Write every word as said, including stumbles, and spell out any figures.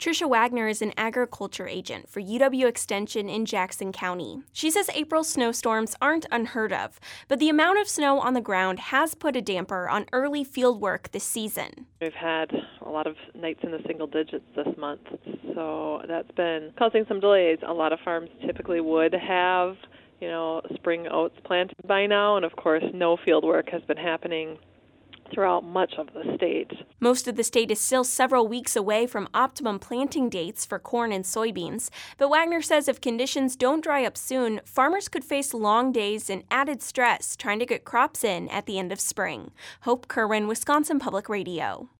Trisha Wagner is an agriculture agent for U W Extension in Jackson County. She says April snowstorms aren't unheard of, but the amount of snow on the ground has put a damper on early field work this season. We've had a lot of nights in the single digits this month, so that's been causing some delays. A lot of farms typically would have, you know, spring oats planted by now, and of course no field work has been happening throughout much of the state. Most of the state is still several weeks away from optimum planting dates for corn and soybeans, but Wagner says if conditions don't dry up soon, farmers could face long days and added stress trying to get crops in at the end of spring. Hope Kerwin, Wisconsin Public Radio.